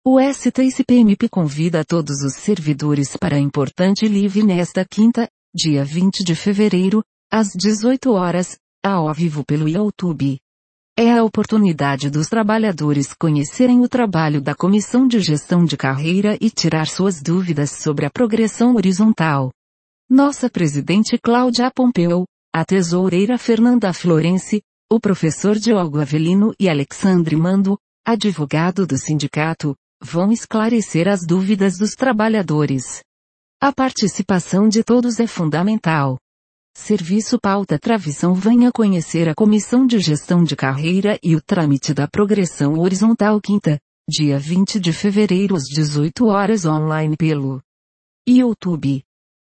O STCPMP convida todos os servidores para a importante live nesta quinta, dia 20 de fevereiro, às 18 horas, ao vivo pelo YouTube. É a oportunidade dos trabalhadores conhecerem o trabalho da Comissão de Gestão de Carreira e tirar suas dúvidas sobre a progressão horizontal. Nossa presidente Cláudia Pompeu, a tesoureira Fernanda Florence, o professor Diogo Avelino e Alexandre Mando, advogado do sindicato, vão esclarecer as dúvidas dos trabalhadores. A participação de todos é fundamental. Serviço Pauta Travição. Venha conhecer a Comissão de Gestão de Carreira e o trâmite da progressão horizontal quinta, dia 20 de fevereiro às 18 horas online pelo YouTube.